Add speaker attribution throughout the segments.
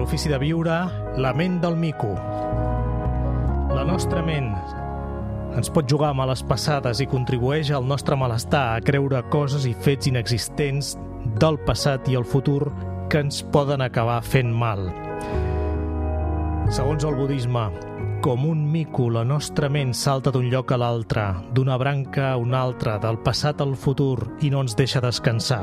Speaker 1: l'Ofici de Viure, la ment del mico. La nostra ment ens pot jugar a males passades i contribueix al nostre malestar, a creure coses i fets inexistents del passat i el futur que ens poden acabar fent mal. Segons el budisme, com un mico, la nostra ment salta d'un lloc a l'altre, d'una branca a una altra, del passat al futur, i no ens deixa descansar.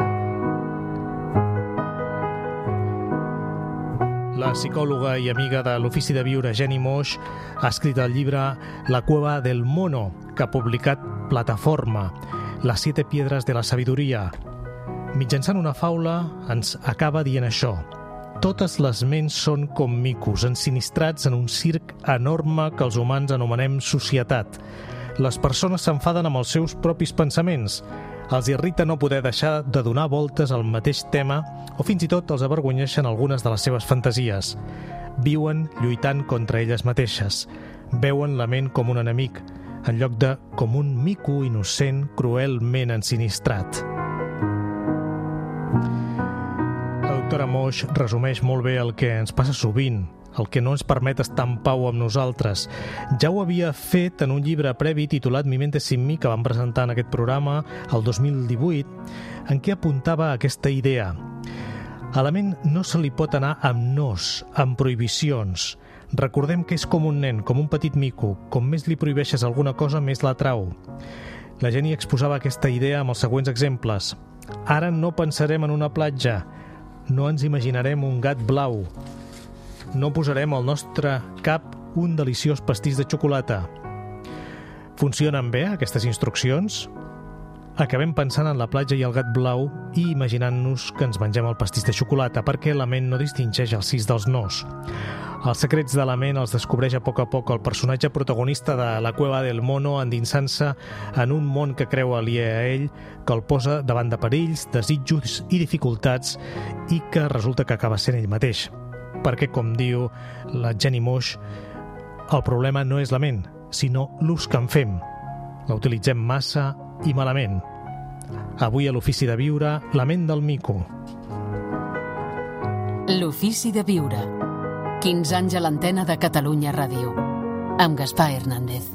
Speaker 1: La psicòloga i amiga de l'Ofici de Viure, Jenny Moix, ha escrit el llibre La cueva del mono, que ha publicat Plataforma, Las 7 piedras de la sabiduria. Mitjançant una faula ens acaba dient això. Totes les ments són com micos, ensinistrats en un circ enorme que els humans anomenem societat. Les persones s'enfaden amb els seus propis pensaments. Els irrita no poder deixar de donar voltes al mateix tema o fins i tot els avergonyeixen algunes de les seves fantasies. Viuen lluitant contra elles mateixes. Veuen la ment com un enemic, en lloc de com un mico innocent, cruelment ensinistrat. La doctora Moix resumeix molt bé el que ens passa sovint, el que no ens permet estar en pau amb nosaltres. Ja ho havia fet en un llibre previ titulat Mi mente sin mí, que vam presentar en aquest programa el 2018, en què apuntava aquesta idea. A la ment no se li pot anar amb nos, amb prohibicions. Recordem que és com un nen, com un petit mico. Com més li prohibeixes alguna cosa, més l'atrau. La Jenny exposava aquesta idea amb els següents exemples. Ara no pensarem en una platja. No ens imaginarem un gat blau. No posarem al nostre cap un deliciós pastís de xocolata. Funcionen bé aquestes instruccions? Acabem pensant en la platja i el gat blau i imaginant-nos que ens mengem el pastís de xocolata, perquè la ment no distingeix els sis dels nos. Els secrets de la ment els descobreix a poc el personatge protagonista de La cueva del mono, endinsant-se en un món que creu aliè a ell, que el posa davant de perills, desitjos i dificultats i que resulta que acaba sent ell mateix. Perquè, com diu la Jenny Moix, el problema no és la ment, sinó l'ús que en fem. La utilitzem massa i malament. Avui a l'Ofici de Viure, la ment del mico.
Speaker 2: L'Ofici de Viure. 15 anys a l'antena de Catalunya Ràdio. Amb Gaspar Hernández.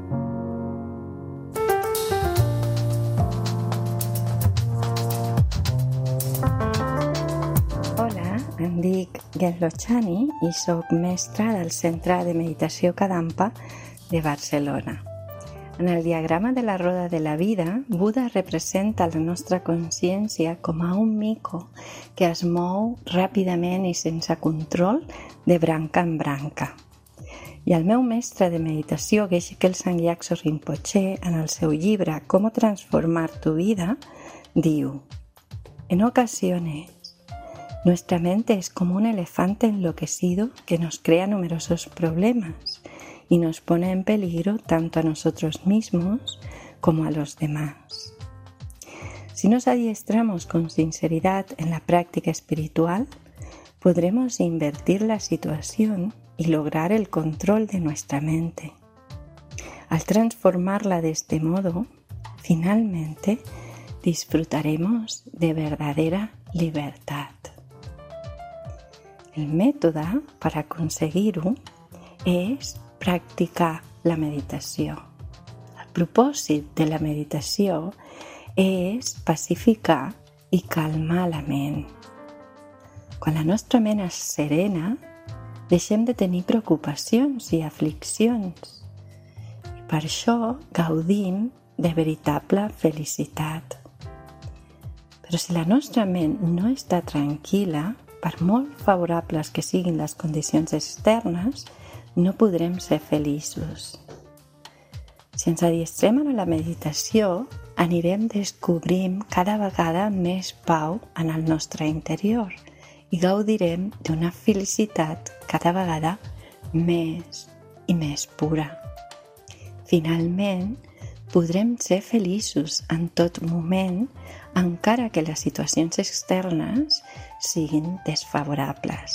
Speaker 3: Em dic Genlo Chani i soc mestra del Centre de Meditació Kadampa de Barcelona. En el diagrama de la roda de la vida, Buda representa la nostra consciència com a un mico que es mou ràpidament i sense control de branca en branca. I el meu mestre de meditació, Geshe Kelsang Gyatso Rinpoche, en el seu llibre Cómo transformar tu vida, diu: En ocasiones, nuestra mente es como un elefante enloquecido que nos crea numerosos problemas y nos pone en peligro tanto a nosotros mismos como a los demás. Si nos adiestramos con sinceridad en la práctica espiritual, podremos invertir la situación y lograr el control de nuestra mente. Al transformarla de este modo, finalmente disfrutaremos de verdadera libertad. El mètode per aconseguir-ho és practicar la meditació. El propòsit de la meditació és pacificar i calmar la ment. Quan la nostra ment és serena, deixem de tenir preocupacions i afliccions. I per això gaudim de veritable felicitat. Però si la nostra ment no està tranquil·la, per molt favorables que siguin les condicions externes, no podrem ser feliços. Si ens adiestrem a la meditació, anirem descobrint cada vegada més pau en el nostre interior i gaudirem d'una felicitat cada vegada més i més pura. Finalment, podrem ser feliços en tot moment, encara que les situacions externes siguin desfavorables.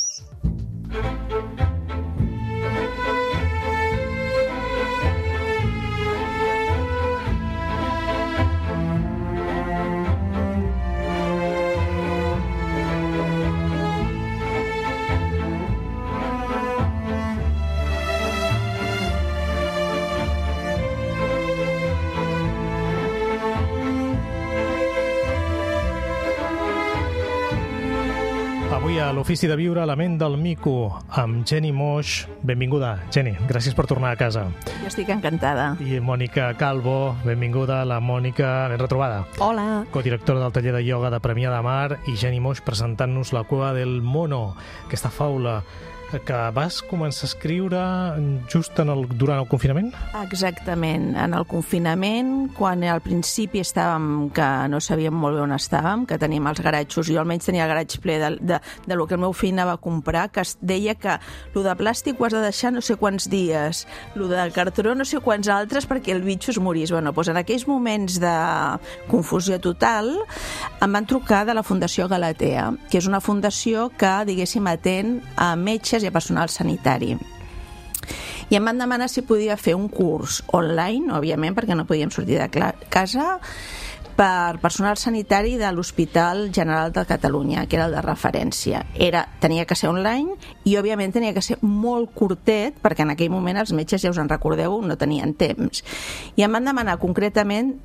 Speaker 1: Avui a l'Ofici de Viure, la ment del mico, amb Jenny Moix. Benvinguda, Jenny. Gràcies per tornar a casa.
Speaker 4: Jo estic encantada.
Speaker 1: I Mònica Calvo. Benvinguda, la Mònica. Ben retrobada.
Speaker 5: Hola.
Speaker 1: Codirectora del taller de ioga de Premià de Mar, i Jenny Moix presentant-nos La Cueva del Mono, aquesta faula que vas començar a escriure just durant el confinament?
Speaker 4: Exactament. En el confinament, quan al principi estàvem, que no sabíem molt bé on estàvem, que teníem els garatjos, jo almenys tenia el garatge ple de lo que el meu fill anava a comprar, que es deia que lo de plàstic ho has de deixar no sé quants dies, lo de cartró no sé quants altres perquè el bitxo es morís. Bueno, doncs en aquells moments de confusió total em van trucar de la Fundació Galatea, que és una fundació que, diguéssim, atén a metges i a personal sanitari. I em van demanar si podia fer un curs online, òbviament, perquè no podíem sortir de casa, per personal sanitari de l'Hospital General de Catalunya, que era el de referència. Tenia que ser online i, òbviament, tenia que ser molt curtet, perquè en aquell moment els metges, ja us en recordeu, no tenien temps. I em van demanar concretament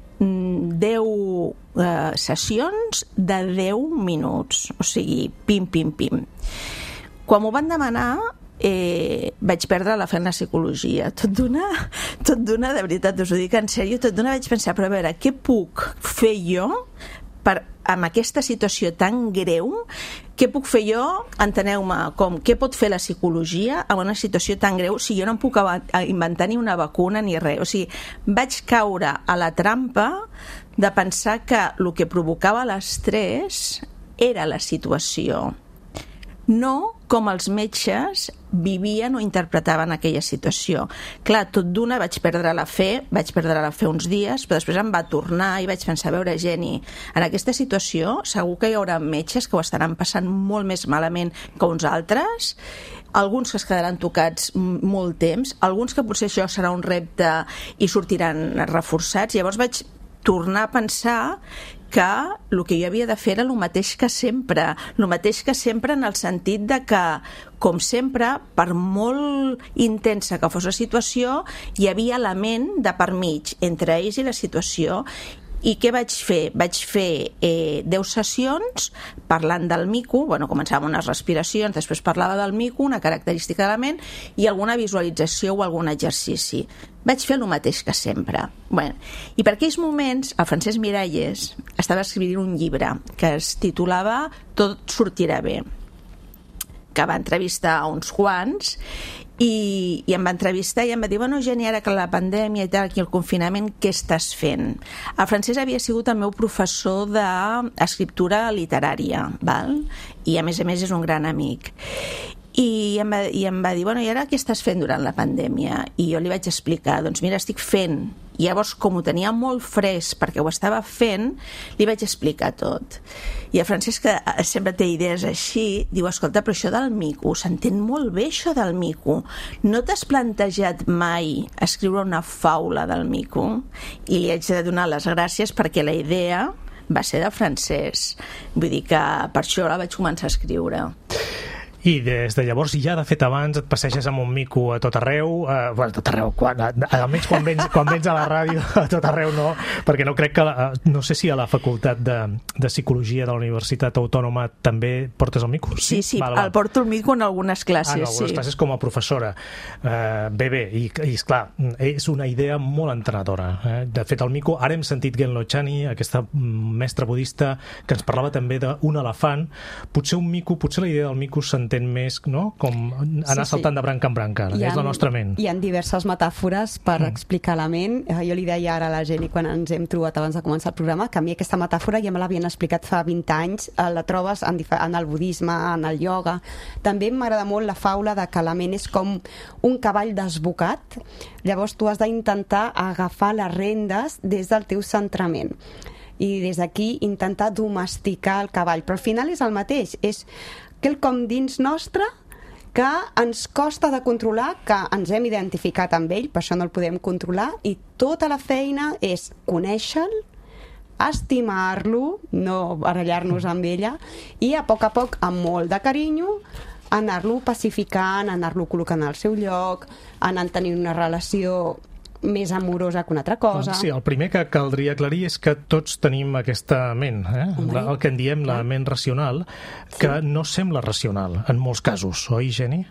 Speaker 4: 10 sessions de 10 minuts, o sigui, pim, pim, pim. Quan m'ho van demanar, vaig perdre la fe en la psicologia. Tot d'una, de veritat, us ho dic en sèrio, tot d'una vaig pensar, però a veure, què puc fer jo amb aquesta situació tan greu? Què puc fer jo, enteneu-me, què pot fer la psicologia en una situació tan greu si jo no em puc inventar ni una vacuna ni res? O sigui, vaig caure a la trampa de pensar que el que provocava l'estrès era la situació, no com els metges vivien o interpretaven aquella situació. Clar, tot d'una vaig perdre la fe uns dies, però després em va tornar i vaig pensar, a veure, Jenny, en aquesta situació segur que hi haurà metges que ho estaran passant molt més malament que uns altres, alguns que es quedaran tocats molt temps, alguns que potser això serà un repte i sortiran reforçats. Llavors vaig tornar a pensar que el que jo havia de fer era el mateix que sempre en el sentit de que, com sempre, per molt intensa que fos la situació, hi havia la ment de per mig entre ells i la situació. I què vaig fer? Vaig fer 10 sessions parlant del mico, començava amb unes respiracions, després parlava del mico, una característica de la ment i alguna visualització o algun exercici. Vaig fer el mateix que sempre. I per aquells moments el Francesc Miralles estava escrivint un llibre que es titulava Tot sortirà bé, que va entrevistar uns quants i em va entrevistar i em va dir, Jenny, ara que la pandèmia i tal, aquí el confinament, què estàs fent? El Francesc havia sigut el meu professor d'escriptura literària, val? I a més és un gran amic. I em va dir, i ara què estàs fent durant la pandèmia? I jo li vaig explicar, doncs mira, estic fent. I llavors, com ho tenia molt fresc perquè ho estava fent, li vaig explicar tot. I el Francesc, que sempre té idees així, diu, escolta, però això del mico, s'entén molt bé això del mico. No t'has plantejat mai escriure una faula del mico? I li haig de donar les gràcies perquè la idea va ser de Francesc. Vull dir que per això la vaig començar a escriure.
Speaker 1: I des de llavors, ja de fet abans, et passeges amb un mico a tot arreu, tot arreu, almenys quan vens a la ràdio, a tot arreu no, perquè no crec que, no sé si a la facultat de Psicologia de la Universitat Autònoma també portes el mico.
Speaker 4: Sí, el porto el mico en algunes classes.
Speaker 1: En algunes classes com a professora. Bé, i esclar, és una idea molt entenedora. De fet, el mico, ara hem sentit Genlo Chani, aquesta mestra budista, que ens parlava també d'un elefant. Potser la idea del mico s'entén més, no? Com anar saltant de branca en branca. És la nostra ment.
Speaker 5: Hi ha diverses metàfores per explicar la ment. Jo li deia ara a la Jenny quan ens hem trobat abans de començar el programa que a mi aquesta metàfora ja me l'havien explicat fa 20 anys. La trobes en el budisme, en el ioga. També m'agrada molt la faula de que la ment és com un cavall desbocat. Llavors tu has d'intentar agafar les rendes des del teu centrament i des d'aquí intentar domesticar el cavall. Però al final és el mateix. És quelcom dins nostre que ens costa de controlar, que ens hem identificat amb ell, per això no el podem controlar, i tota la feina és conèixer-lo, estimar-lo, no barallar-nos amb ella, i a poc, amb molt de carinyo, anar-lo pacificant, anar-lo col·locant al seu lloc, anar tenint una relació més amorosa que una altra cosa.
Speaker 1: Sí, el primer que caldria aclarir és que tots tenim aquesta ment, el que en diem la ment racional, que no sembla racional en molts casos, oi, Jenny?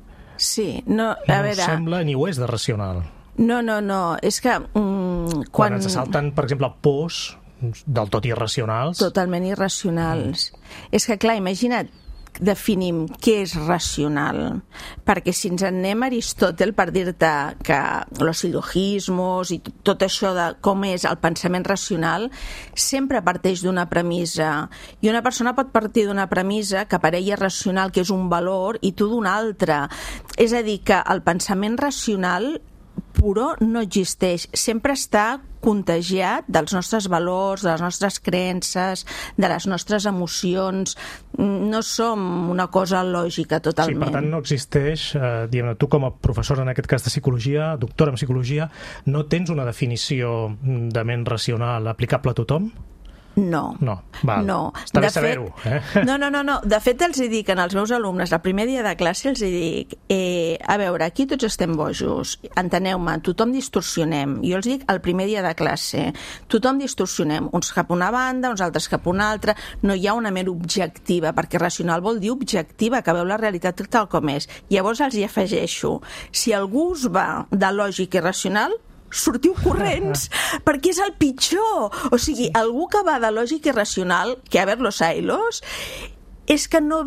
Speaker 4: Sí, no, a veure...
Speaker 1: No sembla ni ho és de racional.
Speaker 4: No, és que...
Speaker 1: Quan ens assalten, per exemple, pors del tot irracionals... Totalment
Speaker 4: irracionals. És que, clar, imagina't, definim què és racional, perquè si ens anem a Aristòtel per dir-te que los silogismos i tot això de com és el pensament racional sempre parteix d'una premissa, i una persona pot partir d'una premissa que per ella és racional, que és un valor, i tu d'una altra. És a dir, que el pensament racional puro no existeix, sempre està contagiat dels nostres valors, de les nostres creences, de les nostres emocions. No som una cosa lògica totalment.
Speaker 1: Sí, per tant no existeix, diguem-ne, tu com a professora en aquest cas de psicologia, doctora en psicologia, no tens una definició de ment racional aplicable a tothom?
Speaker 4: No.
Speaker 1: Val.
Speaker 4: No.
Speaker 1: Està bé saber-ho.
Speaker 4: No. De fet, els dic als meus alumnes, el primer dia de classe els dic, a veure, aquí tots estem bojos, enteneu-me, tothom distorsionem. Jo els dic el primer dia de classe, tothom distorsionem, uns cap una banda, uns altres cap una altra, no hi ha una ment objectiva, perquè racional vol dir objectiva, que veu la realitat tal com és. Llavors els hi afegeixo, si algú us va de lògic i racional, sortiu corrents, perquè és el pitjor. O sigui, algú que va de lògic irracional, que a ver los ailos, és que no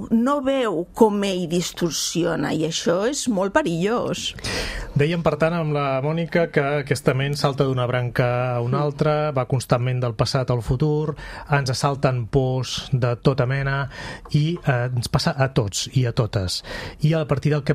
Speaker 4: veu com ell distorsiona, i això és molt perillós.
Speaker 1: Dèiem, per tant, amb la Mònica que aquesta ment salta d'una branca a una altra, va constantment del passat al futur, ens assalten pors de tota mena i ens passa a tots i a totes. I a partir del que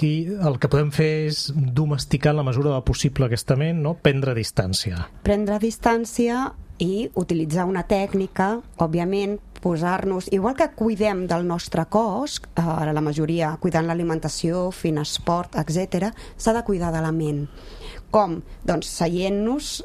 Speaker 1: el que podem fer és domesticar en la mesura del possible aquesta ment, no? Prendre distància.
Speaker 5: Prendre distància i utilitzar una tècnica, òbviament, posar-nos, igual que cuidem del nostre cos, la majoria cuidant l'alimentació, fent esport, etc., s'ha de cuidar de la ment. Com? Doncs seient-nos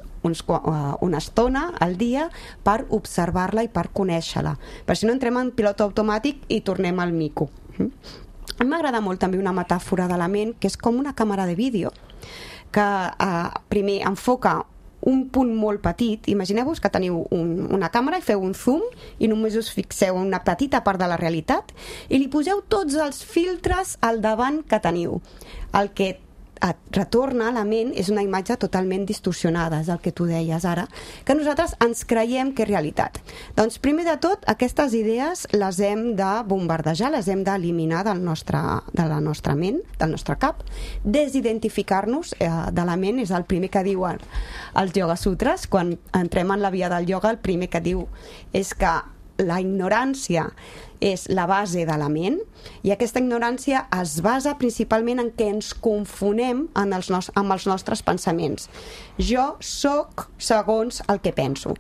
Speaker 5: una estona al dia per observar-la i per conèixer-la. Per si no entrem en pilot automàtic i tornem al mico. A mi m'agrada molt també una metàfora de la ment, que és com una càmera de vídeo, que primer enfoca un punt molt petit. Imagineu-vos que teniu una càmera i feu un zoom i només us fixeu en una petita part de la realitat i li poseu tots els filtres al davant que teniu. El que et retorna a la ment és una imatge totalment distorsionada, és el que tu deies ara, que nosaltres ens creiem que és realitat. Doncs primer de tot, aquestes idees les hem de bombardejar, les hem d'eliminar de la nostra ment, del nostre cap. Desidentificar-nos de la ment és el primer que diuen els Yoga Sutras. Quan entrem en la via del ioga, el primer que diu és que la ignorància és la base de la ment, i aquesta ignorància es basa principalment en què ens confonem amb els nostres pensaments. Jo sóc segons el que penso.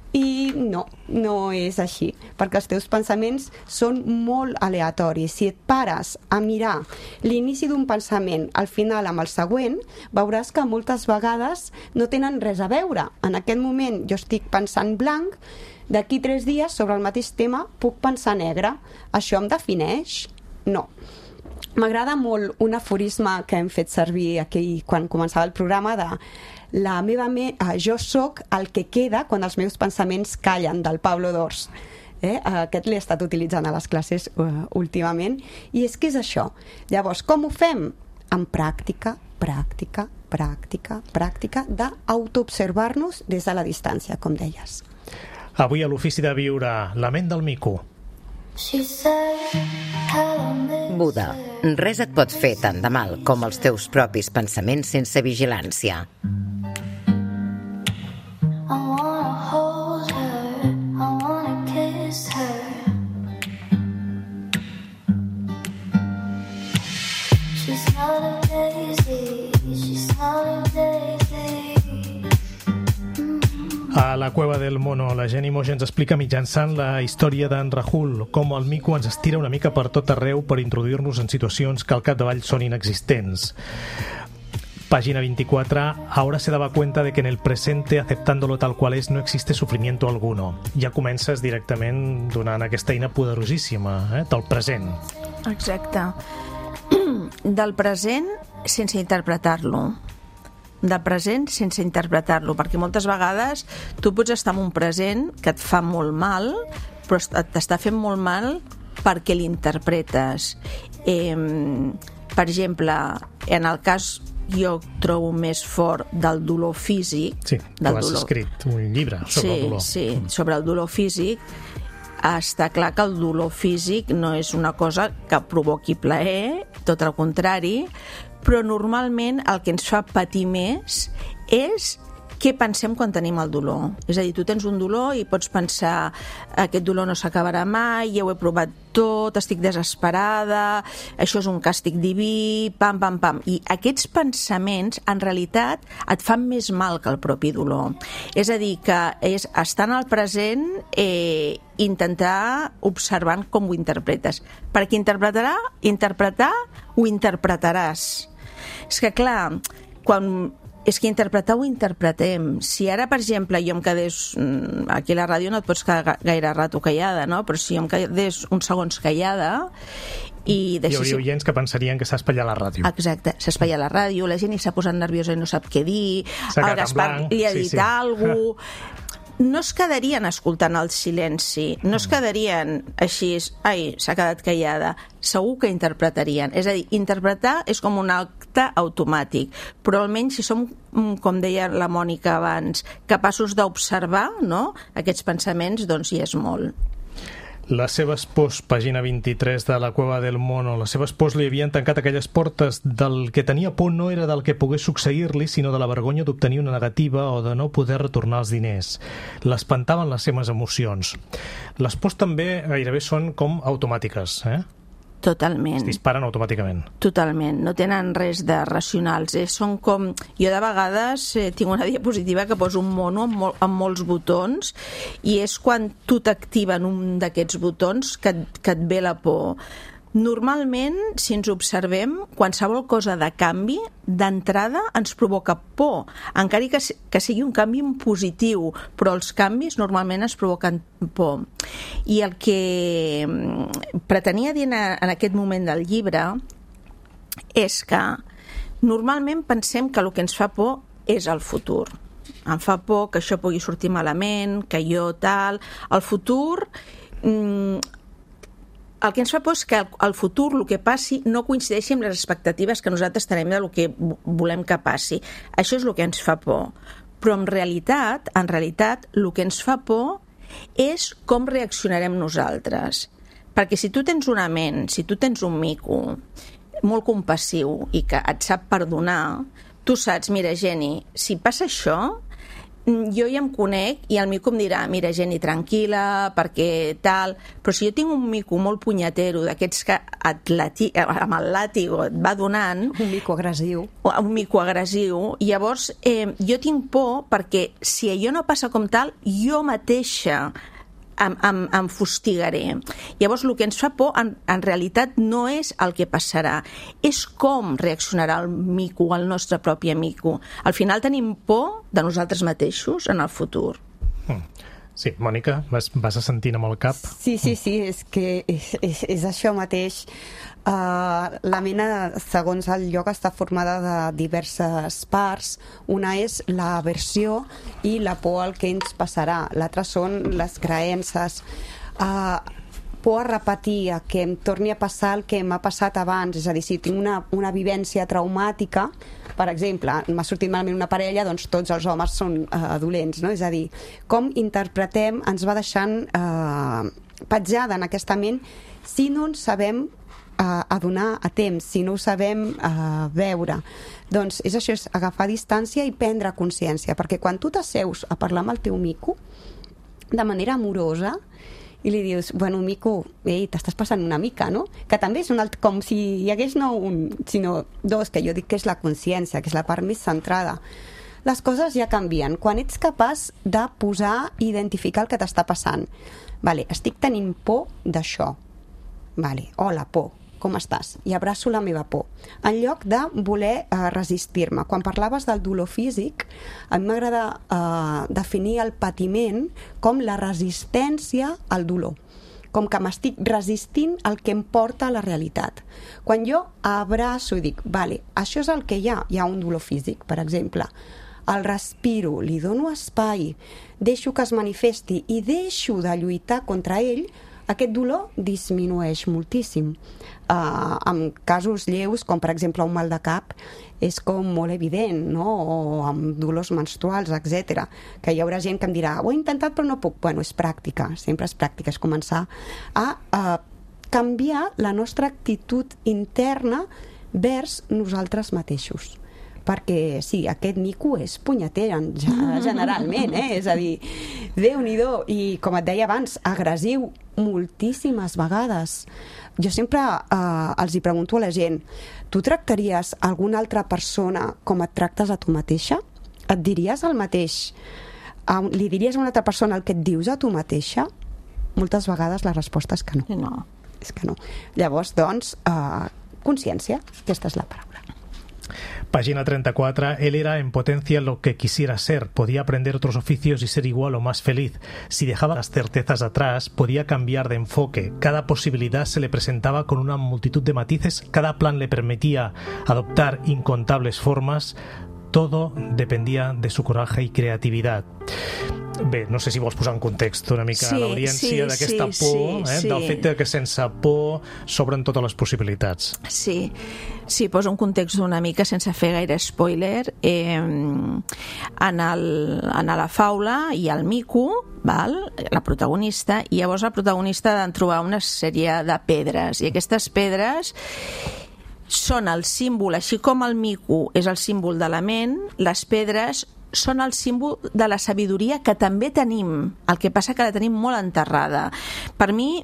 Speaker 5: I no és així, perquè els teus pensaments són molt aleatoris. Si et pares a mirar l'inici d'un pensament al final amb el següent, veuràs que moltes vegades no tenen res a veure. En aquest moment jo estic pensant blanc, d'aquí 3 dies sobre el mateix tema puc pensar negre. Això em defineix? No. M'agrada molt un aforisme que hem fet servir aquí quan començava el programa de jo sóc el que queda quan els meus pensaments callen, del Pablo Dors. Aquest l'he estat utilitzant a les classes últimament, i és que és això. Llavors, com ho fem? Amb pràctica d'autoobservar-nos des de la distància, com deies.
Speaker 1: Avui a l'Ofici de Viure, la ment del mico.
Speaker 6: Buda, res et pot fer tant de mal com els teus propis pensaments sense vigilància.
Speaker 1: A la Cueva del Mono, la Jenny Moix ens explica mitjançant la història d'en Rahul com el mico ens estira una mica per tot arreu per introduir-nos en situacions que al capdavall són inexistents. Página 24. Ahora se daba cuenta de que en el presente, aceptándolo tal cual es, no existe sufrimiento alguno. Ja comences directament donant aquesta eina poderosíssima, del present.
Speaker 4: Exacte. Del present sense interpretar-lo. de present sense interpretar-lo, perquè moltes vegades tu pots estar en un present que et fa molt mal, però t'està fent molt mal perquè l'interpretes. Per exemple, en el cas jo trobo més fort del dolor físic.
Speaker 1: Sí, tu has escrit un llibre sobre el dolor.
Speaker 4: Sí, sobre el dolor físic. Està clar que el dolor físic no és una cosa que provoqui plaer, tot el contrari, però normalment el que ens fa patir més és què pensem quan tenim el dolor. És a dir, tu tens un dolor i pots pensar aquest dolor no s'acabarà mai, ja ho he provat tot, estic desesperada, això és un càstig diví, pam, pam, pam. I aquests pensaments, en realitat, et fan més mal que el propi dolor. És a dir, que és estar en el present, intentar observant com ho interpretes. Perquè interpretar, ho interpretaràs. És que, clar, és que interpretar ho interpretem. Si ara, per exemple, jo em quedés... Aquí a la ràdio no et pots quedar gaire rato callada, no? Però si jo em quedés uns segons callada i
Speaker 1: hi hauria oients que pensarien que s'ha espatllat la ràdio.
Speaker 4: Exacte, s'ha espatllat la ràdio, la gent s'ha posat nerviosa i no sap què dir, el Gaspar li ha dit alguna cosa... No es quedarien escoltant el silenci, no es quedarien així, ai, s'ha quedat callada, segur que interpretarien. És a dir, interpretar és com un acte automàtic, però almenys si som, com deia la Mònica abans, capaços d'observar, no?, aquests pensaments, doncs hi és molt.
Speaker 1: Les seves pors, pàgina 23 de La Cueva del Mono, les seves pors li havien tancat aquelles portes. Del que tenia por no era del que pogués succeir-li, sinó de la vergonya d'obtenir una negativa o de no poder retornar els diners. L'espantaven les seves emocions. Les pors també gairebé són com automàtiques,
Speaker 4: Totalment.
Speaker 1: Es disparen automàticament.
Speaker 4: Totalment, no tenen res de racionals. Són com... Jo de vegades tinc una diapositiva que poso un mono amb molts botons i és quan tu t'activen un d'aquests botons que et ve la por. Normalment, si ens observem, qualsevol cosa de canvi, d'entrada ens provoca por, encara que sigui un canvi positiu, però els canvis normalment ens provoquen por. I el que pretenia dir en aquest moment del llibre és que normalment pensem que el que ens fa por és el futur. Em fa por que això pugui sortir malament, que jo tal... El futur... El que ens fa por és que el futur, el que passi, no coincideixi amb les expectatives que nosaltres tenim del que volem que passi. Això és el que ens fa por. Però en realitat, el que ens fa por és com reaccionarem nosaltres. Perquè si tu tens una ment, si tu tens un mico molt compassiu i que et sap perdonar, tu saps, mira, Geni, si passa això... jo ja em conec i el mico em dirà, mira, Geni, tranquil·la, perquè tal... Però si jo tinc un mico molt punyetero, d'aquests que amb el làtigo et va donant...
Speaker 5: Un mico agressiu.
Speaker 4: Un mico agressiu. Llavors, jo tinc por perquè si allò no passa com tal, jo mateixa em fustigaré. Llavors, el que ens fa por, en realitat, no és el que passarà, és com reaccionarà el mico, el nostre propi mico. Al final tenim por de nosaltres mateixos en el futur.
Speaker 1: Sí, Mònica, vas assentint amb el cap?
Speaker 5: Sí, és que és això mateix. La ment, segons el lloc, està formada de diverses parts. Una és l'aversió i la por al que ens passarà. L'altra són les creences. Por a repetir, que em torni a passar el que m'ha passat abans. És a dir, si tinc una vivència traumàtica, per exemple, m'ha sortit malament una parella, doncs tots els homes són dolents, no? És a dir, com interpretem ens va deixant petjada en aquesta ment si no ens sabem adonar a temps, si no ho sabem veure. Doncs és això, és agafar distància i prendre consciència, perquè quan tu t'asseus a parlar amb el teu mico de manera amorosa i li dius, bueno, mico, t'estàs passant una mica, no? Que també és com si hi hagués no un, sinó dos, que jo dic que és la consciència, que és la part més centrada. Les coses ja canvien. Quan ets capaç de posar i identificar el que t'està passant. Vale, estic tenint por d'això. Vale, hola, por. Com estàs? I abraço la meva por. En lloc de voler resistir-me. Quan parlaves del dolor físic, a mi m'agrada definir el patiment com la resistència al dolor. com que m'estic resistint al que em porta a la realitat. Quan jo abraço i dic, vale, això és el que hi ha un dolor físic, per exemple, el respiro, li dono espai, deixo que es manifesti i deixo de lluitar contra ell, aquest dolor disminueix moltíssim. En casos lleus, com per exemple un mal de cap, és com molt evident, no? O amb dolors menstruals, etc. Que hi haurà gent que em dirà, ho he intentat però no puc. Bueno, és pràctica, sempre és pràctica, és començar a canviar la nostra actitud interna vers nosaltres mateixos. Perquè sí, aquest mico és punyeter generalment, és a dir, Déu-n'hi-do, i com et deia abans, agressiu moltíssimes vegades. Jo sempre els hi pregunto a la gent, tu tractaries alguna altra persona com et tractes a tu mateixa? Et diries el mateix? Li diries a una altra persona el que et dius a tu mateixa? Moltes vegades la resposta és que no.
Speaker 4: No.
Speaker 5: És que no. Llavors, doncs, consciència, aquesta és la paraula.
Speaker 1: Página 34. Él era en potencia lo que quisiera ser. Podía aprender otros oficios y ser igual o más feliz. Si dejaba las certezas atrás, podía cambiar de enfoque. Cada posibilidad se le presentaba con una multitud de matices. Cada plan le permitía adoptar incontables formas. Todo dependía de su coraje y creatividad. Bé, no sé si vols posar en context una mica l'audiència d'aquesta por, del fet que sense por s'obren totes les possibilitats.
Speaker 4: Sí, poso un context una mica sense fer gaire spoiler. En la faula hi ha el mico, la protagonista, i llavors la protagonista ha de trobar una sèrie de pedres, i aquestes pedres són el símbol, així com el mico és el símbol de la ment, les pedres són el símbol de la sabidoria que també tenim, el que passa que la tenim molt enterrada. Per mi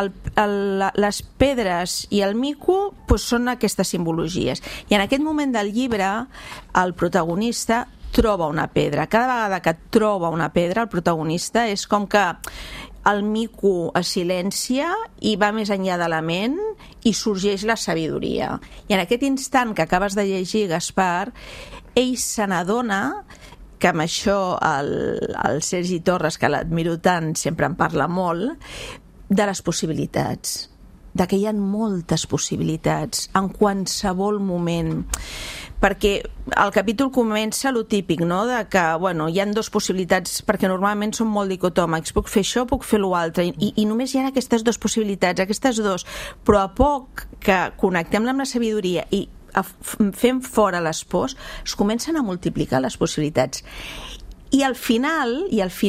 Speaker 4: les pedres i el mico són aquestes simbologies, i en aquest moment del llibre el protagonista troba una pedra. Cada vegada que troba una pedra el protagonista és com que el mico es silencia i va més enllà de la ment i sorgeix la sabidoria. I en aquest instant que acabes de llegir, Gaspar, ell se n'adona que amb això el Sergi Torres, que l'admiro tant, sempre en parla molt, de les possibilitats, de que hi ha moltes possibilitats en qualsevol moment. Perquè el capítol comença lo típic, no? De que, hi ha dues possibilitats, perquè normalment són molt dicotòmics, puc fer això, puc fer l'altre, i només hi ha aquestes dues possibilitats, aquestes dues, però a poc que connectem amb la sabidoria i fem fora les pors, es comencen a multiplicar les possibilitats. I al final,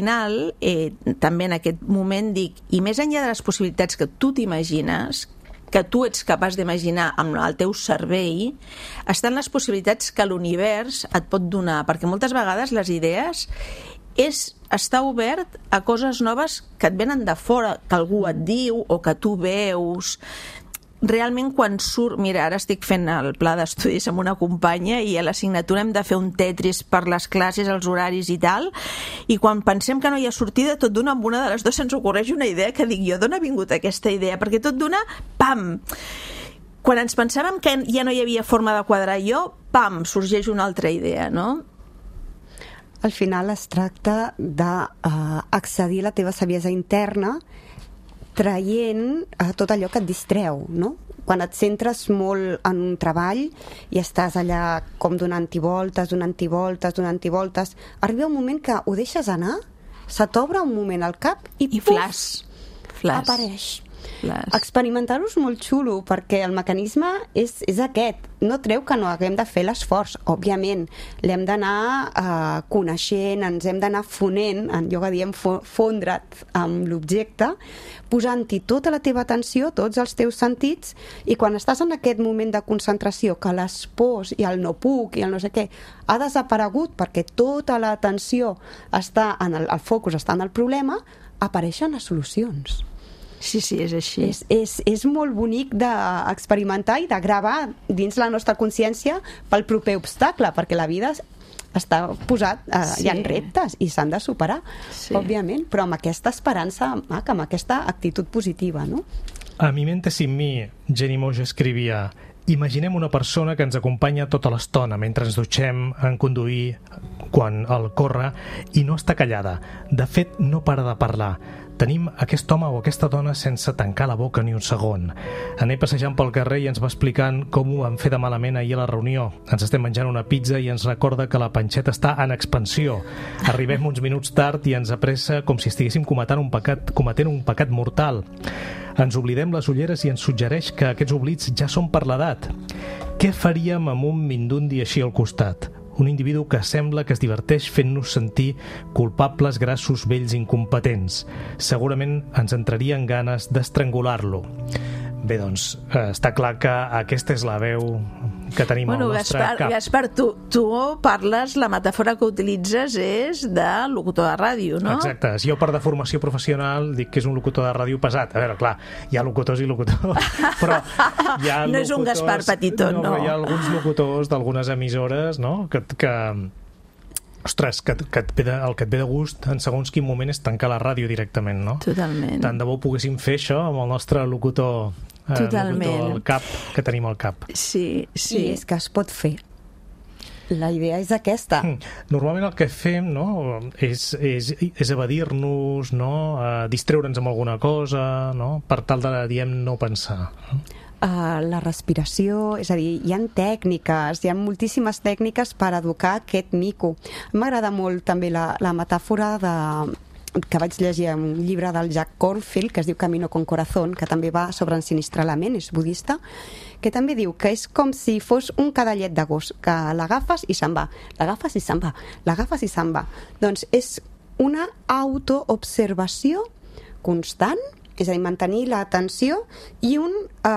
Speaker 4: també en aquest moment dic, i més enllà de les possibilitats que tu t'imagines, que tu ets capaç d'imaginar amb el teu cervell, estan les possibilitats que l'univers et pot donar, perquè moltes vegades les idees és estar obert a coses noves que et venen de fora, que algú et diu o que tu veus. Realment quan surt... Mira, ara estic fent el pla d'estudis amb una companya i a l'assignatura hem de fer un Tetris per les classes, els horaris i tal, i quan pensem que no hi ha sortida, tot d'una amb una de les dues se'ns ocorreix una idea que dic jo, d'on ha vingut aquesta idea? Perquè tot d'una, pam! Quan ens pensàvem que ja no hi havia forma de quadrar allò, pam! Sorgeix una altra idea, no?
Speaker 5: Al final es tracta d'accedir a la teva saviesa interna traient tot allò que et distreu, no? Quan et centres molt en un treball i estàs allà com donant-hi voltes, arriba un moment que ho deixes anar, se t'obre un moment al cap i
Speaker 4: flash.
Speaker 5: Apareix. Experimentar-ho és molt xulo perquè el mecanisme és aquest. No treu que no haguem de fer l'esforç, òbviament. L'hem d'anar coneixent, ens hem d'anar fonent, en ioga diem fondre't amb l'objecte, posant-hi tota la teva atenció, tots els teus sentits, i quan estàs en aquest moment de concentració, que les pors i el no puc i el no sé què ha desaparegut perquè tota l'atenció està en el focus, està en el problema, apareixen les solucions.
Speaker 4: Sí, és així.
Speaker 5: És molt bonic d'experimentar i de gravar dins la nostra consciència pel proper obstacle, perquè la vida està posat, hi ha reptes i s'han de superar, òbviament, però amb aquesta esperança maca, amb aquesta actitud positiva, no?
Speaker 1: A Mi mente sin mí, Jenny Moix escrivia: imaginem una persona que ens acompanya tota l'estona mentre ens dutxem, en conduir, quan el corre, i no està callada. De fet, no para de parlar. tenim aquest home o aquesta dona sense tancar la boca ni un segon. Anem passejant pel carrer i ens va explicant com ho vam fer de malament ahir a la reunió. Ens estem menjant una pizza i ens recorda que la panxeta està en expansió. Arribem uns minuts tard i ens apressa com si estiguéssim cometent un pecat mortal. Ens oblidem les ulleres i ens suggereix que aquests oblits ja són per l'edat. Què faríem amb un mindundi així al costat? Un individu que sembla que es diverteix fent-nos sentir culpables, grassos, vells, incompetents. Segurament ens entrarien ganes d'estrangular-lo. Bé, doncs, està clar que aquesta és la veu que tenim al nostre cap.
Speaker 4: Gaspar, tu parles, la metàfora que utilitzes és de locutor de ràdio, no?
Speaker 1: Exacte. Jo per de formació professional dic que és un locutor de ràdio pesat. A veure, clar, hi ha locutors i locutors, però hi ha
Speaker 4: no és un Gaspar petitón, no.
Speaker 1: Hi ha alguns locutors d'algunes emissores, no?, que ostres, el que et ve de gust en segons quin moment és tancar la ràdio directament, no?
Speaker 4: Totalment.
Speaker 1: Tant de bo poguéssim fer això amb el nostre locutor al cap, que tenim al cap.
Speaker 4: Sí.
Speaker 5: I és que es pot fer. La idea és aquesta.
Speaker 1: Normalment el que fem, no, és evadir-nos, no, distreure'ns amb alguna cosa, no, per tal de, diem, no pensar.
Speaker 5: La respiració, és a dir, hi ha tècniques, hi ha moltíssimes tècniques per educar aquest mico. M'agrada molt també la metàfora que vaig llegir en un llibre del Jack Kornfield, que es diu Camino con Corazón, que també va sobre ensinistrar la ment, és budista, que també diu que és com si fos un cadallet de gos, que l'agafes i se'n va, l'agafes i se'n va, l'agafes i se'n va. Doncs és una autoobservació constant, és a dir, mantenir l'atenció i un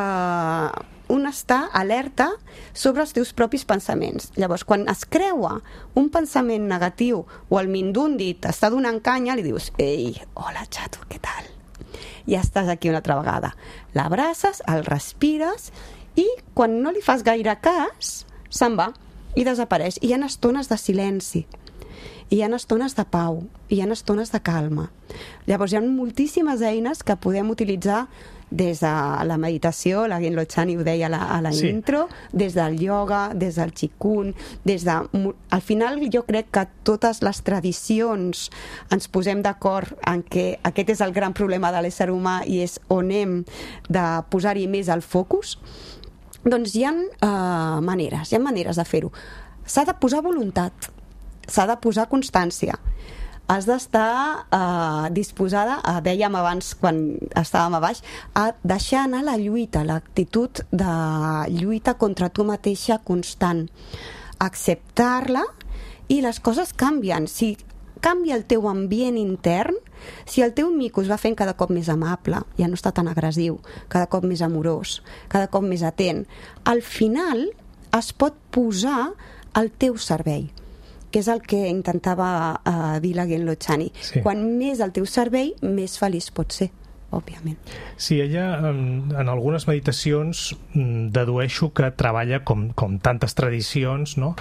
Speaker 5: estar alerta sobre els teus propis pensaments. Llavors, quan es creua un pensament negatiu o el mindundi t'està donant canya, li dius: ei, hola xato, què tal? Ja estàs aquí una altra vegada. L'abraces, el respires i quan no li fas gaire cas, se'n va i desapareix. I hi ha estones de silenci. I hi ha estones de pau, i hi ha estones de calma. Llavors hi ha moltíssimes eines que podem utilitzar des de la meditació, la Genlo Chani ho deia a la intro, des del ioga, des del qigong, al final jo crec que totes les tradicions ens posem d'acord en que aquest és el gran problema de l'ésser humà i és on hem de posar-hi més el focus. Doncs hi ha maneres de fer-ho. S'ha de posar voluntat, s'ha de posar constància, has d'estar disposada, dèiem abans quan estàvem a baix, a deixar anar la lluita, l'actitud de lluita contra tu mateixa constant, acceptar-la, i les coses canvien. Si canvia el teu ambient intern, si el teu mico es va fent cada cop més amable, ja no està tan agressiu, cada cop més amorós, cada cop més atent, al final es pot posar al teu servei, que és el que intentava dir la Genlo Chani. Sí. Quan més al teu servei, més feliç pots ser, òbviament.
Speaker 1: Sí, ella en algunes meditacions dedueixo que treballa com tantes tradicions, no?,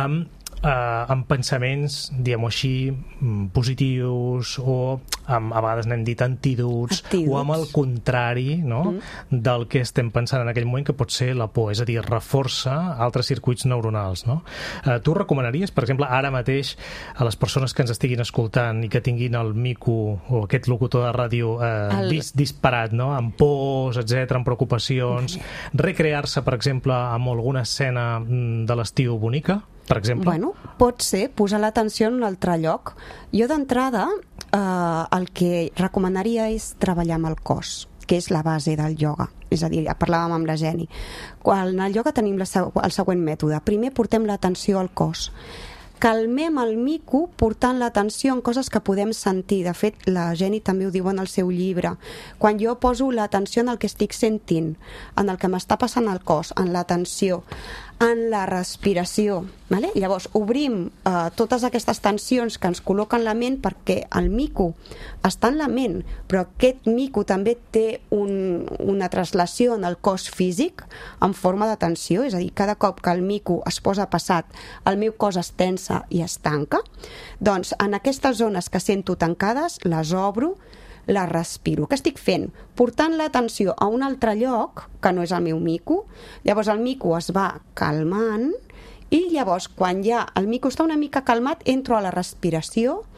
Speaker 1: amb pensaments, diguem-ho així, positius, o a vegades n'hem dit antídots, o amb el contrari, no?, del que estem pensant en aquell moment, que pot ser la por, és a dir, reforça altres circuits neuronals, no? Tu recomanaries, per exemple, ara mateix a les persones que ens estiguin escoltant i que tinguin el mico o aquest locutor de ràdio disparat, no?, amb pors, etc., amb preocupacions, recrear-se, per exemple, amb alguna escena de l'estiu bonica, per exemple?
Speaker 5: Bueno, pot ser posar l'atenció en un altre lloc. Jo d'entrada el que recomanaria és treballar amb el cos, que és la base del ioga. És a dir, parlàvem amb la Jenny. En el ioga tenim el següent mètode. Primer portem l'atenció al cos. Calmem el mico portant l'atenció en coses que podem sentir. De fet, la Jenny també ho diu en el seu llibre. Quan jo poso l'atenció en el que estic sentint, en el que m'està passant al cos, en l'atenció, en la respiració, vale? Llavors obrim totes aquestes tensions que ens col·loquen la ment, perquè el mico està en la ment, però aquest mico també té una translació en el cos físic en forma de tensió, és a dir, cada cop que el mico es posa passat, el meu cos es tensa i es tanca. Doncs en aquestes zones que sento tancades les obro, la respiro. Què estic fent? Portant l'atenció a un altre lloc, que no és el meu mico, llavors el mico es va calmant, i llavors quan ja el mico està una mica calmat, entro a la respiració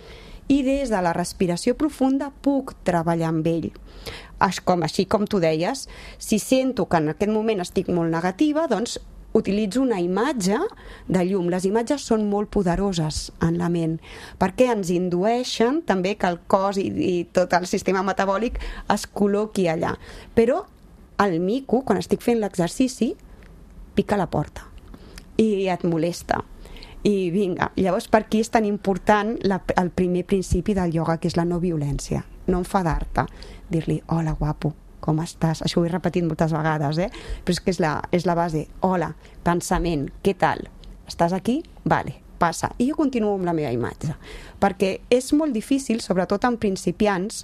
Speaker 5: i des de la respiració profunda puc treballar amb ell. Així com tu deies, si sento que en aquest moment estic molt negativa, doncs utilitzo una imatge de llum. Les imatges són molt poderoses en la ment, perquè ens indueixen també que el cos i tot el sistema metabòlic es col·loqui allà. Però el mico, quan estic fent l'exercici, pica a la porta i et molesta. I vinga, llavors per aquí és tan important el primer principi del ioga, que és la no violència, no enfadar-te, dir-li, hola guapo, com estàs? Això ho he repetit moltes vegades, però és que és la base. Hola, pensament, què tal? Estàs aquí? Vale, passa. I jo continuo amb la meva imatge, perquè és molt difícil, sobretot en principiants,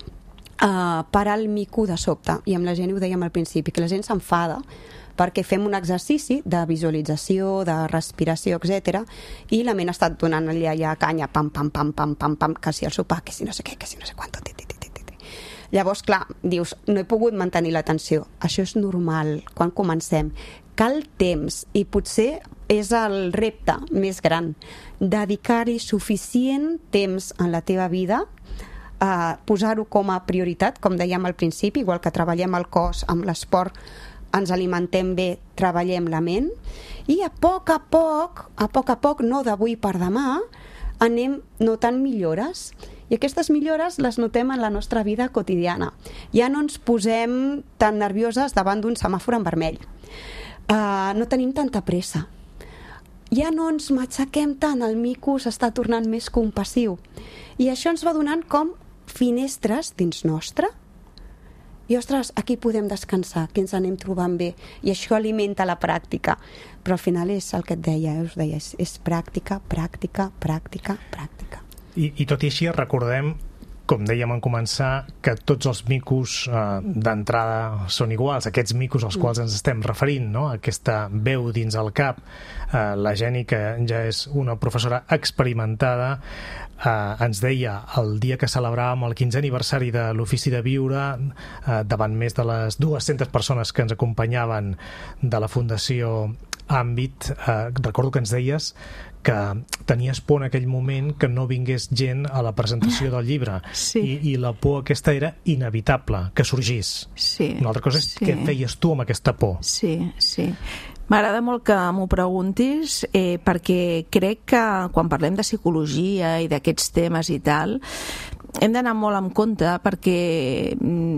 Speaker 5: parar el mico de sobte. I amb la gent ho dèiem al principi, que la gent s'enfada perquè fem un exercici de visualització, de respiració, etc. I la ment ha estat donant allà canya, pam, pam, pam, pam, pam, pam, que si el sopar, que si no sé què, que si no sé quant. Llavors, clar, dius, no he pogut mantenir l'atenció. Això és normal quan comencem. Cal temps, i potser és el repte més gran, dedicar-hi suficient temps en la teva vida, posar-ho com a prioritat, com dèiem al principi, igual que treballem el cos amb l'esport, ens alimentem bé, treballem la ment, i a poc a poc, no d'avui per demà, anem notant millores. I aquestes millores les notem en la nostra vida quotidiana. Ja no ens posem tan nervioses davant d'un semàfor en vermell. No tenim tanta pressa. Ja no ens matxaquem tant, el mico s'està tornant més compassiu. I això ens va donant com finestres dins nostre. I, ostres, aquí podem descansar, que ens anem trobant bé. I això alimenta la pràctica. Però al final és el que et deia, és pràctica, pràctica, pràctica, pràctica.
Speaker 1: I tot i així recordem, com dèiem en començar, que tots els micos d'entrada són iguals, aquests micos als quals ens estem referint, no? Aquesta veu dins el cap. La Jenny, que ja és una professora experimentada, ens deia el dia que celebràvem el 15è aniversari de l'Ofici de Viure, davant més de les 200 persones que ens acompanyaven de la Fundació Àmbit, recordo que ens deies que tenies por en aquell moment que no vingués gent a la presentació del llibre.
Speaker 4: Sí.
Speaker 1: I la por aquesta era inevitable, que sorgís.
Speaker 4: Sí.
Speaker 1: Una altra cosa és què feies tu amb aquesta por.
Speaker 4: Sí. M'agrada molt que m'ho preguntis, perquè crec que quan parlem de psicologia i d'aquests temes i tal, hem d'anar molt amb compte, perquè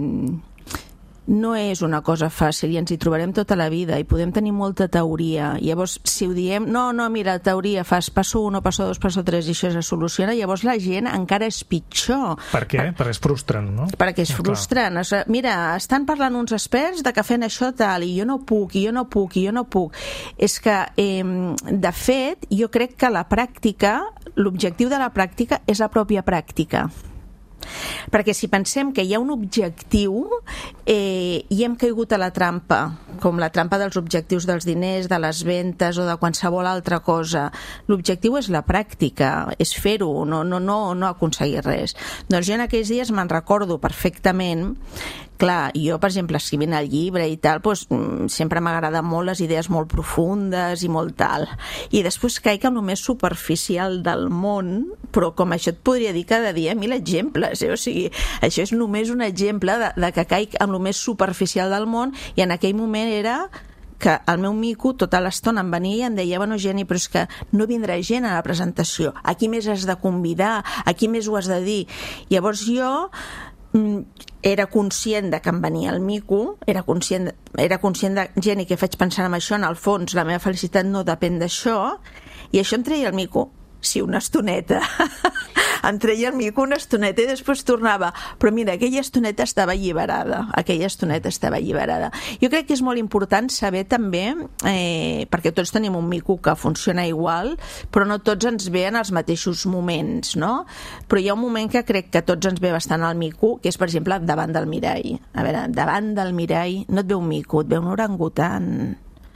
Speaker 4: no és una cosa fàcil i ens hi trobarem tota la vida i podem tenir molta teoria. Llavors, si ho diem, no, mira, la teoria fas passo 1, passo 2, passo 3 i això es soluciona, llavors la gent encara és pitjor.
Speaker 1: Per què? Perquè és frustrant, no?
Speaker 4: Perquè és frustrant. Mira, estan parlant uns experts de que fent això tal, i jo no puc. És que, de fet, jo crec que la pràctica, l'objectiu de la pràctica és la pròpia pràctica. Perquè si pensem que hi ha un objectiu i hem caigut a la trampa, com la trampa dels objectius dels diners, de les ventes o de qualsevol altra cosa, l'objectiu és la pràctica, és fer-ho, no aconseguir res. Doncs jo en aquells dies me'n recordo perfectament. Clar, jo, per exemple, escrivint el llibre i tal, doncs, sempre m'agraden molt les idees molt profundes i molt tal. I després caic en el més superficial del món, però com això et podria dir cada dia 1000 exemples. O sigui, això és només un exemple de que caic en el més superficial del món, i en aquell moment era que el meu mico tota l'estona em venia i em deia, bueno, Jenny, però és que no vindrà gent a la presentació, a qui més has de convidar, a qui més ho has de dir. Llavors jo era conscient de que em venia el mico, era conscient de, Jenny, què faig pensant en això? En el fons, la meva felicitat no depèn d'això, i això em treia el mico. Sí, una estoneta. Em treia el mico una estoneta i després tornava. Però mira, aquella estoneta estava alliberada. Jo crec que és molt important saber també, perquè tots tenim un mico que funciona igual, però no tots ens ve en els mateixos moments, no? Però hi ha un moment que crec que tots ens ve bastant al mico, que és, per exemple, davant del mirall. A veure, davant del mirall no et ve un mico, et ve un orangutan.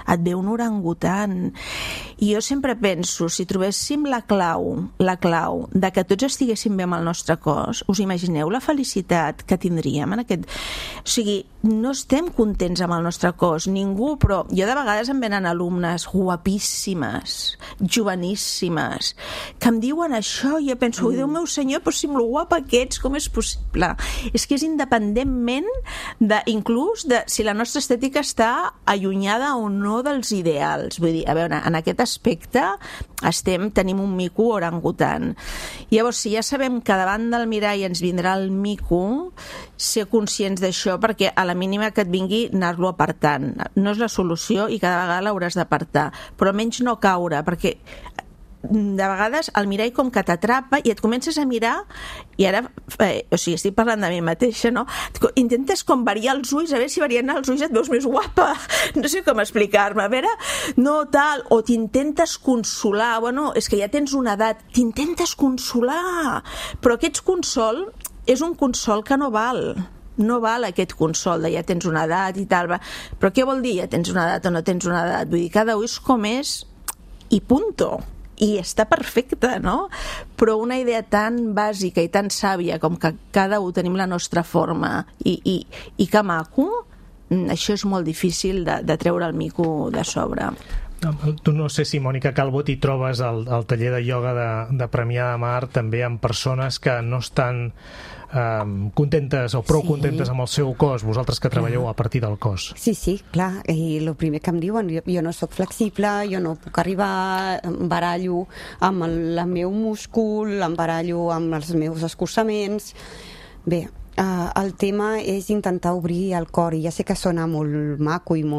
Speaker 4: et ve un orangutan. I jo sempre penso, si trobéssim la clau de que tots estiguéssim bé amb el nostre cos, us imagineu la felicitat que tindríem en aquest... O sigui, no estem contents amb el nostre cos, ningú, però jo de vegades em venen alumnes guapíssimes, joveníssimes, que em diuen això i jo penso, Déu meu senyor, però si amb lo guapa que ets, com és possible? És que és independentment inclús de si la nostra estètica està allunyada o no dels ideals. Vull dir, a veure, en aquest aspecte tenim un mico orangutan. Llavors, si ja sabem que davant del mirall ens vindrà el mico, ser conscients d'això, perquè a la mínima que et vingui anar-lo apartant. No és la solució i cada vegada l'hauràs d'apartar, però almenys no caure, perquè de vegades el mirall com que t'atrapa i et comences a mirar i ara, o sigui, estic parlant de mi mateixa, no? Intentes com variar els ulls, a veure si variant els ulls et veus més guapa, no sé com explicar-me, a veure, no tal, o t'intentes consolar, bueno, és que ja tens una edat, t'intentes consolar, però aquest consol és un consol que no val aquest consol de ja tens una edat i tal, però què vol dir ja tens una edat o no tens una edat? Vull dir, cada un és com és i punto. I està perfecte, no? Però una idea tan bàsica i tan sàvia com que cada un tenim la nostra forma i que maco, això és molt difícil de treure el mico de sobre.
Speaker 1: Tu no sé si, Mònica Calvo, t'hi trobes al taller de ioga de Premià de Mar també amb persones que no estan contentes o prou contentes amb el seu cos, vosaltres que treballeu a partir del cos.
Speaker 5: Sí, clar, i el primer que em diuen, jo no sóc flexible, jo no puc arribar, em barallo amb el meu múscul, em barallo amb els meus escurçaments. Bé, el tema és intentar obrir el cor, i ja sé que sona molt maco i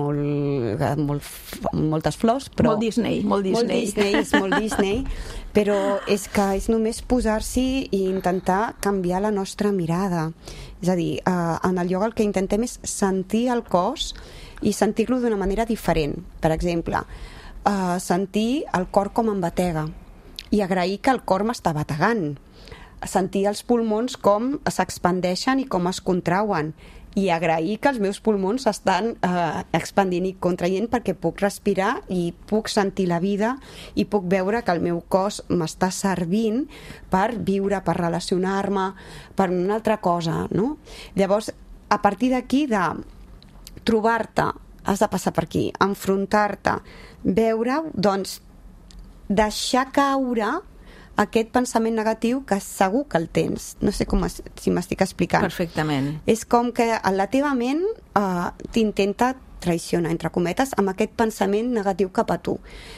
Speaker 5: moltes flors, però...
Speaker 4: Molt Disney.
Speaker 5: És molt Disney, però és que és només posar-s'hi i intentar canviar la nostra mirada. És a dir, en el ioga el que intentem és sentir el cos i sentir-lo d'una manera diferent. Per exemple, sentir el cor com em batega i agrair que el cor m'està bategant. Sentir els pulmons com s'expandeixen i com es contrauen i agrair que els meus pulmons s'estan expandint i contraient perquè puc respirar i puc sentir la vida i puc veure que el meu cos m'està servint per viure, per relacionar-me, per una altra cosa, no? Llavors, a partir d'aquí, de trobar-te, has de passar per aquí, enfrontar-te, veure, doncs, deixar caure aquest pensament negatiu que segur que el tens. No sé si m'estic explicant.
Speaker 4: Perfectament.
Speaker 5: És com que la teva ment t'intenta traicionar, entre cometes, amb aquest pensament negatiu cap a tu.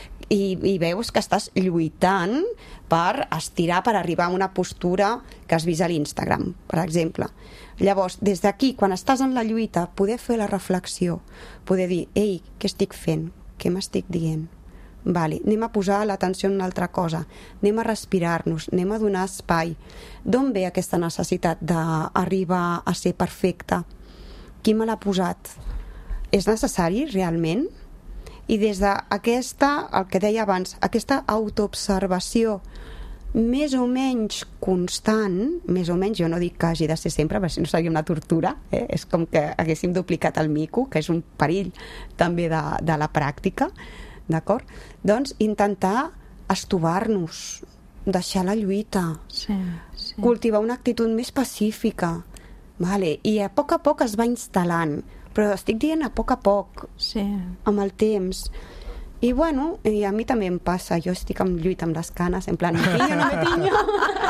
Speaker 5: I veus que estàs lluitant per estirar, per arribar a una postura que has vist a l'Instagram, per exemple. Llavors, des d'aquí, quan estàs en la lluita, poder fer la reflexió, poder dir, ei, què estic fent? Què m'estic dient? Vale, anem a posar l'atenció en una altra cosa, anem a respirar-nos, anem a donar espai. D'on ve aquesta necessitat d'arribar a ser perfecta? Qui me l'ha posat? És necessari realment? I des d'aquesta, el que deia abans, aquesta autoobservació més o menys constant, més o menys, jo no dic que hagi de ser sempre, perquè si no seria una tortura, és com que haguéssim duplicat el mico, que és un perill també de la pràctica, d'acord? Doncs intentar estovar-nos, deixar la lluita, cultivar una actitud més pacífica, vale? I a poc es va instal·lant, però estic dient a poc, amb el temps. I bueno, i a mi també em passa, jo estic en lluita amb les canes, en plan, no me tiño.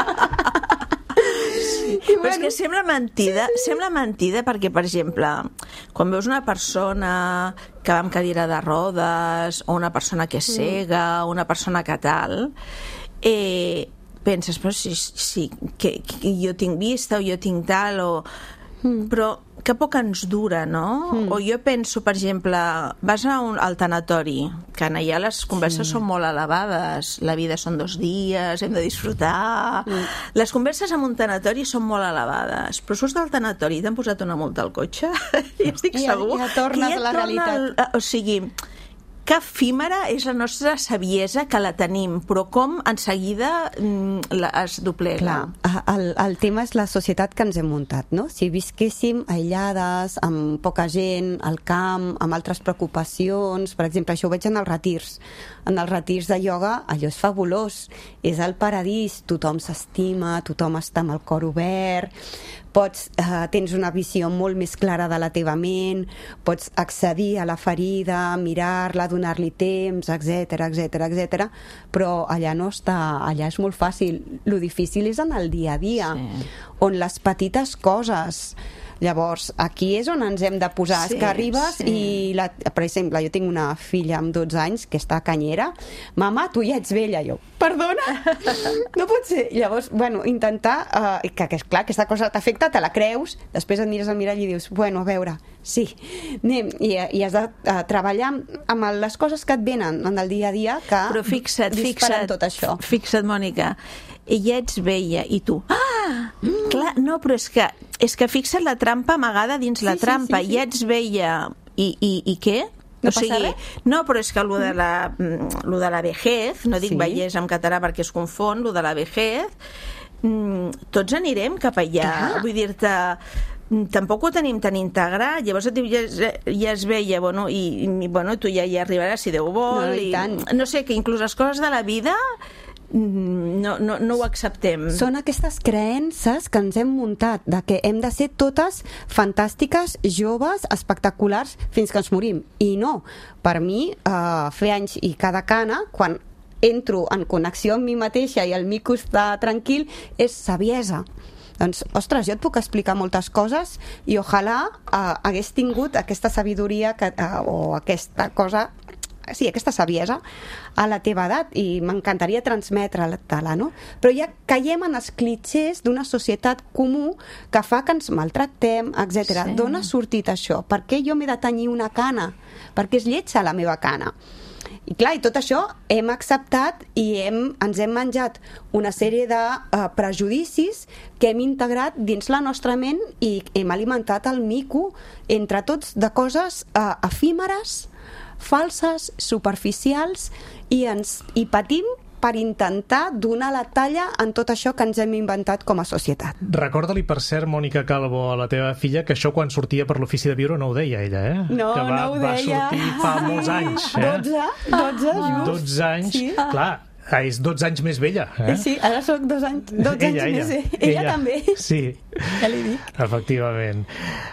Speaker 4: Però és que sembla mentida perquè, per exemple, quan veus una persona que va amb cadira de rodes o una persona que és cega o una persona que tal, penses, però sí, que jo tinc vista o jo tinc tal, però que poc ens dura, no? O jo penso, per exemple, vas al tanatori, que allà les converses són molt elevades, la vida són 2 dies, hem de disfrutar... Les converses en un tanatori són molt elevades, però surts del tanatori i t'han posat una multa al cotxe i estic segur
Speaker 5: ja tornes a la realitat.
Speaker 4: O sigui, que efímera és la nostra saviesa, que la tenim, però com en seguida es doblega.
Speaker 5: Clar, el tema és la societat que ens hem muntat, no? Si visquéssim aïllades, amb poca gent, al camp, amb altres preocupacions, per exemple, això ho veig en els retirs. En els retirs de ioga, allò és fabulós, és el paradís, tothom s'estima, tothom està amb el cor obert, tens una visió molt més clara de la teva ment, pots accedir a la ferida, mirar-la, donar-li temps, etc, però allà no està, allà és molt fàcil. Lo difícil és en el dia a dia, on les petites coses. Llavors, aquí és on ens hem de posar. És que arribes i, per exemple, jo tinc una filla amb 12 anys que està canyera. Mama, tu ja ets vella. Jo, perdona? No pot ser. Llavors, intentar que clar, aquesta cosa t'afecta, te la creus, després et mires al mirall i dius, a veure, sí, anem. I has de treballar amb les coses que et venen en el dia a dia que disparen tot això.
Speaker 4: Fixa't, Mònica, ja ets vella i tu, clar, no, però és que fixa't la trampa amagada dins la trampa. Ja ets vella i què?
Speaker 5: No passa res?
Speaker 4: No, però és que lo de la vejez, no dic vellesa en català perquè es confon, lo de la vejez, tots anirem cap allà. Vull dir-te, tampoc ho tenim tan integrat. Llavors et diu, ja es veia, i tu ja hi arribaràs si Déu vol. No sé, que inclús les coses de la vida no ho acceptem.
Speaker 5: Són aquestes creences que ens hem muntat, de que hem de ser totes fantàstiques, joves, espectaculars, fins que ens morim. I no. Per mi, fer anys i cada cana, quan entro en connexió amb mi mateixa i el mico està tranquil, és saviesa. Doncs, ostres, jo et puc explicar moltes coses i ojalà hagués tingut aquesta sabidoria o aquesta cosa, sí, aquesta saviesa a la teva edat, i m'encantaria transmetre-la, no? Però ja caiem en els clitxers d'una societat comú que fa que ens maltractem, etc. D'on ha sortit això? Per què jo m'he de tenyir una cana? Per què és lletja la meva cana? I clar, i tot això hem acceptat i ens hem menjat una sèrie de prejudicis que hem integrat dins la nostra ment i hem alimentat el mico entre tots de coses efímeres, falses, superficials, i patim per intentar donar la talla en tot això que ens hem inventat com a societat.
Speaker 1: Recorda-li, per cert, Mònica Calvo, a la teva filla, que això quan sortia per l'ofici de viure no ho deia ella, eh?
Speaker 5: No,
Speaker 1: que
Speaker 5: no ho deia.
Speaker 1: Va sortir fa molts anys.
Speaker 5: 12, just.
Speaker 1: 12 anys, sí. Clar, és 12 anys més vella.
Speaker 5: Sí, ara soc 12 anys més. Ella també.
Speaker 1: Sí,
Speaker 5: ja li dic.
Speaker 1: Efectivament.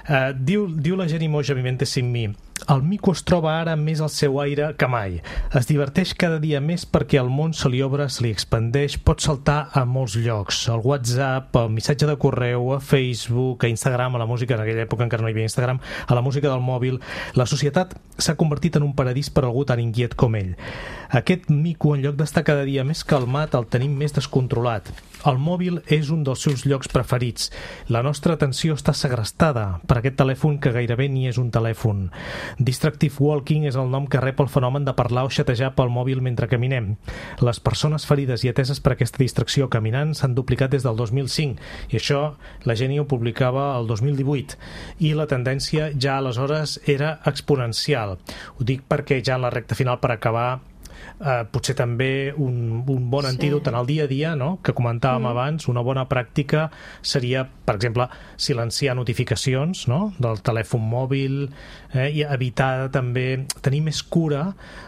Speaker 1: Diu la Jenny Moja Vivente Sin Mi: el mico es troba ara més al seu aire que mai. Es diverteix cada dia més perquè el món se li obre, se li expandeix, pot saltar a molts llocs. Al WhatsApp, al missatge de correu, a Facebook, a Instagram, a la música, en aquella època encara no hi havia Instagram, a la música del mòbil. La societat s'ha convertit en un paradís per a algú tan inquiet com ell. Aquest mico, en lloc d'estar cada dia més calmat, el tenim més descontrolat. El mòbil és un dels seus llocs preferits. La nostra atenció està segrestada per aquest telèfon que gairebé ni és un telèfon. Distractive walking és el nom que rep el fenomen de parlar o xatejar pel mòbil mentre caminem. Les persones ferides i ateses per aquesta distracció caminant s'han duplicat des del 2005, i això la Jenny ho publicava el 2018, i la tendència ja aleshores era exponencial. Ho dic perquè ja en la recta final, per acabar, potser també un bon antídot en el dia a dia, no? Que comentàvem abans, una bona pràctica seria, per exemple, silenciar notificacions, no? Del telèfon mòbil, i evitar també tenir més cura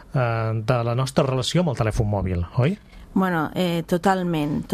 Speaker 1: de la nostra relació amb el telèfon mòbil, oi?
Speaker 4: Bueno, totalment.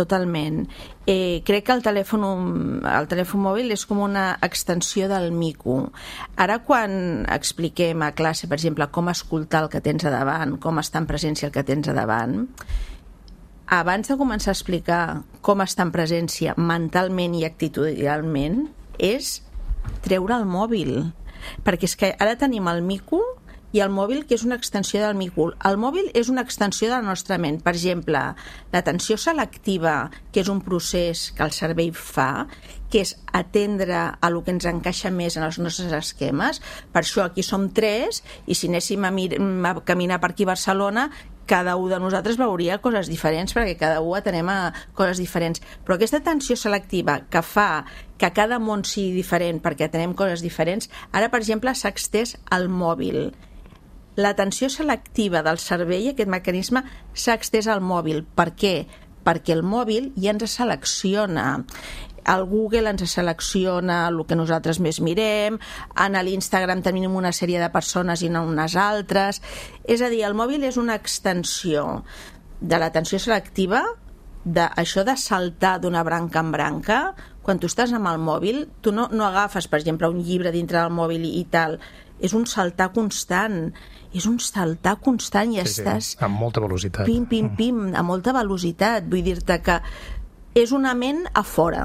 Speaker 4: Crec que el telèfon mòbil és com una extensió del mico. Ara, quan expliquem a classe, per exemple, com escoltar el que tens a davant, com estar en presència el que tens a davant, abans de començar a explicar com estar en presència mentalment i actitudinalment, és treure el mòbil. Perquè és que ara tenim el mico i el mòbil, que és una extensió del mico. El mòbil és una extensió de la nostra ment. Per exemple, l'atenció selectiva, que és un procés que el cervell fa, que és atendre a lo que ens encaixa més en els nostres esquemes. Per això aquí som 3, i si anéssim a caminar per aquí a Barcelona, cada un de nosaltres veuria coses diferents, perquè cada un atenem a coses diferents. Però aquesta atenció selectiva que fa que cada món sigui diferent perquè atenem coses diferents, ara, per exemple, s'ha extès al mòbil. l'atenció selectiva del cervell, aquest mecanisme, s'ha extès al mòbil. Per què? Perquè el mòbil ja ens selecciona. El Google ens selecciona el que nosaltres més mirem, en l'Instagram tenim una sèrie de persones i no unes altres. És a dir, el mòbil és una extensió de l'atenció selectiva, d'això de saltar d'una branca en branca. Quan tu estàs amb el mòbil, tu no agafes, per exemple, un llibre dintre del mòbil i tal. És un saltar constant. I estàs...
Speaker 1: amb molta velocitat.
Speaker 4: Pim, a molta velocitat. Vull dir-te que és una ment a fora.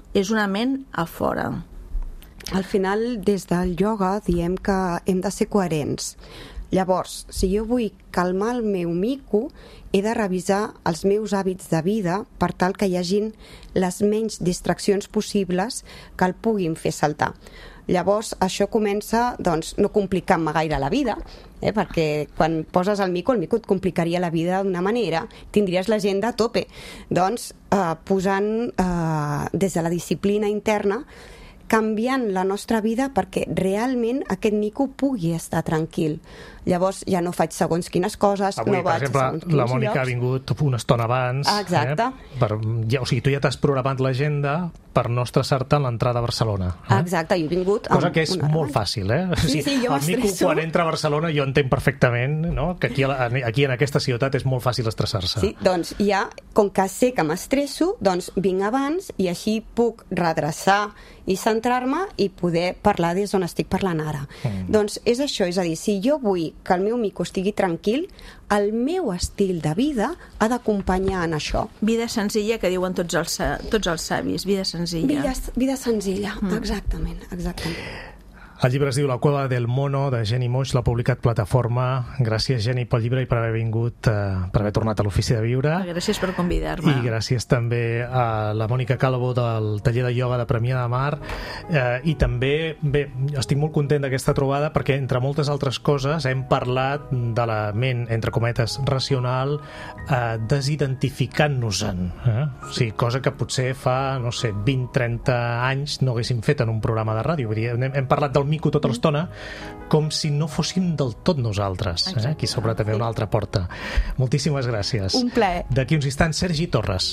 Speaker 5: Al final, des del ioga, diem que hem de ser coherents. Llavors, si jo vull calmar el meu mico, he de revisar els meus hàbits de vida per tal que hi hagin les menys distraccions possibles que el puguin fer saltar. Llavors, això comença, doncs, no complicant-me gaire la vida, perquè quan poses el mico et complicaria la vida d'una manera, tindries l'agenda a tope. Doncs, posant des de la disciplina interna, canviant la nostra vida perquè realment aquest mico pugui estar tranquil. Llavors ja no faig segons quines coses,
Speaker 1: avui,
Speaker 5: no vaig
Speaker 1: exemple,
Speaker 5: segons quins
Speaker 1: la Mònica
Speaker 5: llocs.
Speaker 1: ha vingut una estona abans.
Speaker 5: Exacte.
Speaker 1: O sigui, tu ja t'has programat l'agenda per no estressar-te en l'entrada a Barcelona.
Speaker 5: Exacte, jo he vingut...
Speaker 1: Cosa que és molt fàcil,
Speaker 5: Sí, jo
Speaker 1: el mico,
Speaker 5: m'estresso.
Speaker 1: quan entra a Barcelona, jo entenc perfectament, no?, que aquí en aquesta ciutat és molt fàcil estressar-se.
Speaker 5: Sí, doncs ja, com que sé que m'estresso, doncs vinc abans i així puc redreçar i centrar-me i poder parlar des d'on estic parlant ara. Doncs és això, és a dir, si jo vull que el meu mico estigui tranquil, el meu estil de vida ha d'acompanyar en això.
Speaker 4: Vida senzilla, que diuen tots els savis, vida senzilla.
Speaker 5: Vida senzilla, exactament.
Speaker 1: El llibre es diu La cueva del mono, de Jenny Moix, l'ha publicat Plataforma. Gràcies, Jenny, pel llibre i per haver vingut, per haver tornat a l'Ofici de Viure.
Speaker 4: Gràcies per convidar-me.
Speaker 1: I gràcies també a la Mònica Calvo del taller de ioga de Premià de Mar. I també, bé, estic molt content d'aquesta trobada perquè, entre moltes altres coses, hem parlat de la ment, entre cometes, racional, desidentificant-nos-en. O sigui, cosa que potser fa, no sé, 20-30 anys no haguéssim fet en un programa de ràdio. Hem parlat del mico tota l'estona com si no fóssim del tot nosaltres. Aquí s'obre també una altra porta. Moltíssimes gràcies.
Speaker 5: Un plaer.
Speaker 1: D'aquí uns instants, Sergi Torres.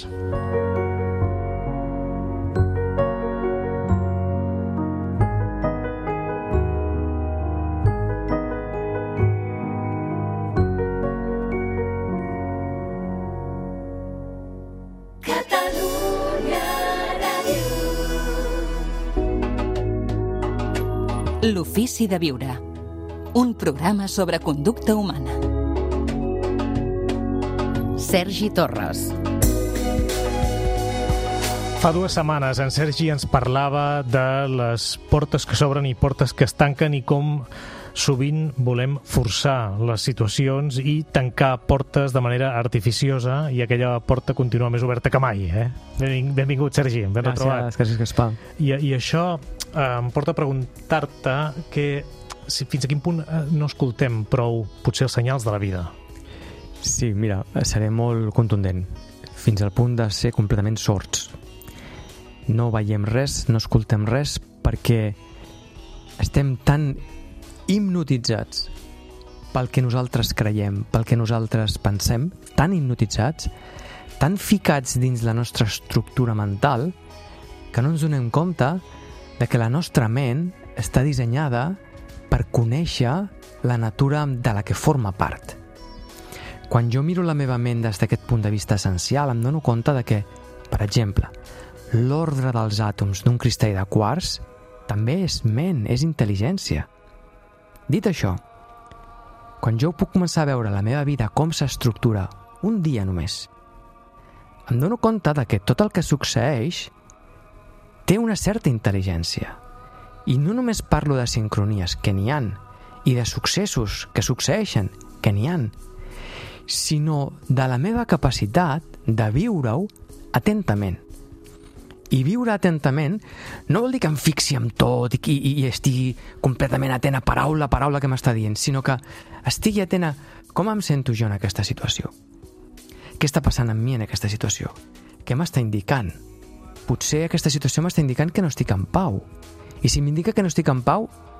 Speaker 2: L'Ofici de Viure, un programa sobre conducta humana.
Speaker 6: Sergi Torres.
Speaker 1: Fa 2 setmanes en Sergi ens parlava de les portes que s'obren i portes que es tanquen i com sovint volem forçar les situacions i tancar portes de manera artificiosa i aquella porta continua més oberta que mai. Benvingut, Sergi, ben retrobat.
Speaker 7: Gràcies, Gaspar.
Speaker 1: I això em porta a preguntar-te fins a quin punt no escoltem prou potser els senyals de la vida.
Speaker 7: Sí, mira, seré molt contundent, fins al punt de ser completament sords. No veiem res, no escoltem res, perquè estem tan hipnotitzats pel que nosaltres creiem, pel que nosaltres pensem, tan hipnotitzats, tan ficats dins la nostra estructura mental, que no ens donem compte de que la nostra ment està dissenyada per conèixer la natura de la que forma part. Quan jo miro la meva ment des d'aquest punt de vista essencial, em dono compte de que, per exemple, l'ordre dels àtoms d'un cristall de quars també és ment, és intel·ligència. Dit això, quan jo puc començar a veure la meva vida com s'estructura un dia només, em dono compte de que tot el que succeeix té una certa intel·ligència. I no només parlo de sincronies, que n'hi han, i de successos que succeeixen, que n'hi han, sinó de la meva capacitat de viure-ho atentament. I viure atentament no vol dir que em fixi en tot i estigui completament atent a paraula que m'està dient, sinó que estigui atent a com em sento jo en aquesta situació. Què està passant amb mi en aquesta situació? Què m'està indicant? Potser aquesta situació m'està indicant que no estic en pau. I si m'indica que no estic en pau,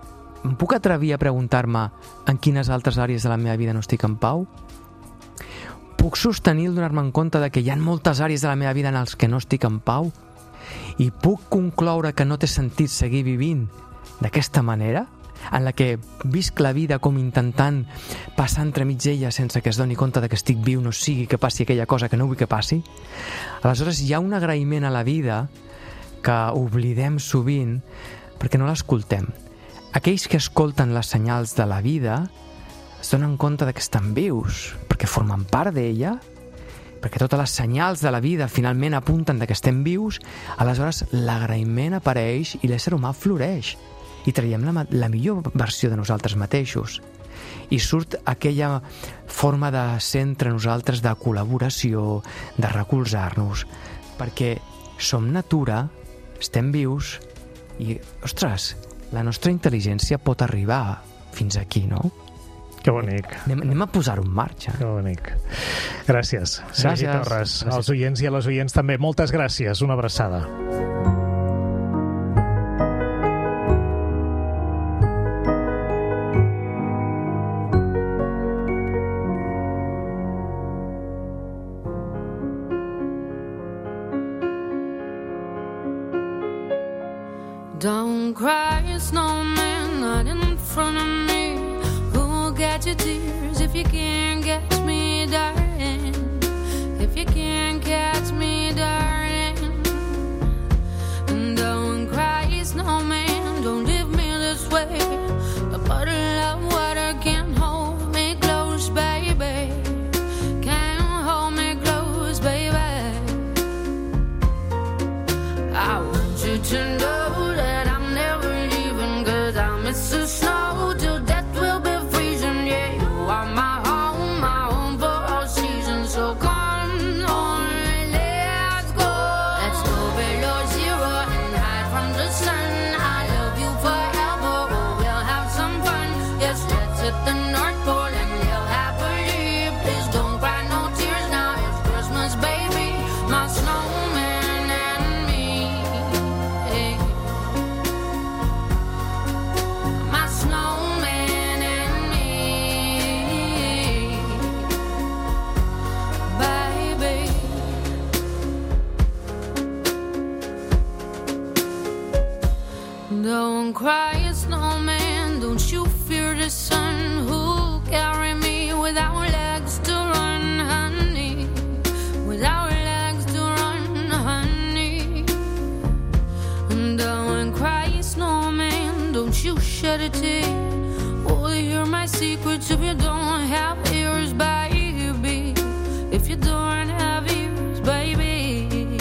Speaker 7: em puc atrevir a preguntar-me en quines altres àrees de la meva vida no estic en pau? Puc sostenir el donar-me en compte de que hi ha moltes àrees de la meva vida en les que no estic en pau? I puc concloure que no té sentit seguir vivint d'aquesta manera, en la que visc la vida com intentant passar entremig d'ella sense que es doni compte de que estic viu, no sigui que passi aquella cosa que no vull que passi? Aleshores hi ha un agraïment a la vida que oblidem sovint perquè no l'escoltem. Aquells que escolten les senyals de la vida es donen compte de que estan vius, perquè formen part d'ella, perquè totes les senyals de la vida finalment apunten de que estem vius, aleshores l'agraïment apareix i l'ésser humà floreix i traiem la millor versió de nosaltres mateixos. I surt aquella forma de ser entre nosaltres de col·laboració, de recolzar-nos, perquè som natura, estem vius i, ostres, la nostra intel·ligència pot arribar fins aquí, no?
Speaker 1: Que bonic.
Speaker 7: Anem a posar-ho en marxa.
Speaker 1: Que bonic. Gràcies, Sergi Torres. Als oients i a les oients també, moltes gràcies. Una abraçada.
Speaker 8: Don't cry, snowman, not in front of me. Who'll get your tears if you can't catch me, darling? If you can't catch me, darling. Don't cry, snowman, don't leave me this way. A bottle of water can't hold me close, baby. Can't hold me close, baby. I want you to know it's the snow till death will be freezing. Yeah, you are my home for all seasons. So come on, let's go. Let's go below zero and hide from the sun. I love you forever, oh, we'll have some fun. Yes, let's hit the North Pole and live happily. Please don't cry no tears now, it's Christmas, baby. My snowman and me. Hey. Snowman and me, baby. Don't cry, snowman, don't you fear the sun. Who'll carry me without legs to run, honey? Without legs to run, honey. Don't cry, snowman, don't you shed a tear. Oh, hear my secrets if you don't have ears, baby. If you don't have ears, baby.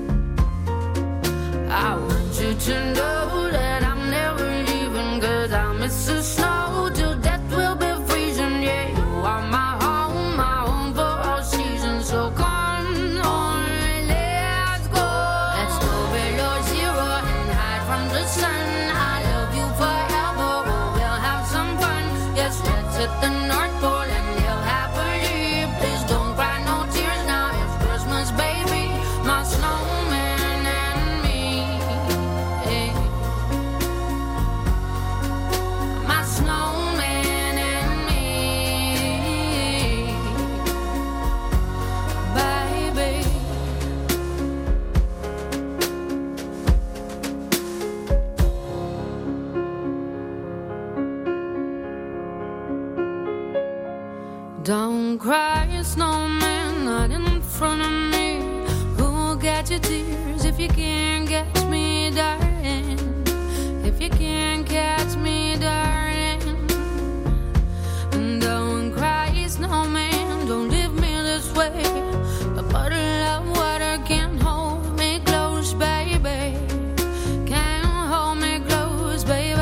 Speaker 8: I want you to know that I'm never leaving, 'cause I miss the snow till death will be freezing. Yeah, you are my home for all seasons. So come on, let's go. Let's go below zero and hide from the sun. I love you forever, oh, we'll have some fun. Yes, let's hit the North Pole and live happily. Please don't cry no tears now, it's Christmas, baby. My snowman and me. Hey. My snowman and me, baby. Don't cry, snowman, not in front of me. Who'll get your tears if you can't catch me, darling? If you can't catch me, darling. Don't cry, snowman, don't leave me this way. A bottle of water can't hold me close, baby. Can't hold me close, baby.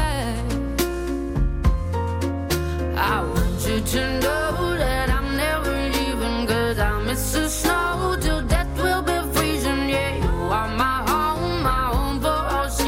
Speaker 8: I want you to know that I'm never leaving, 'cause I miss the snow till death will be freezing. Yeah, you are my home for all seasons.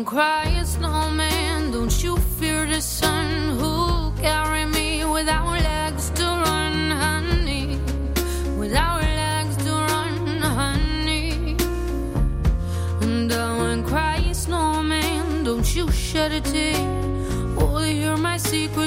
Speaker 8: cry, snowman, don't you fear the sun who'll carry me without legs to run, honey, without legs to run, honey. And I won't cry, snowman, don't you shed a tear. Oh, you're my secret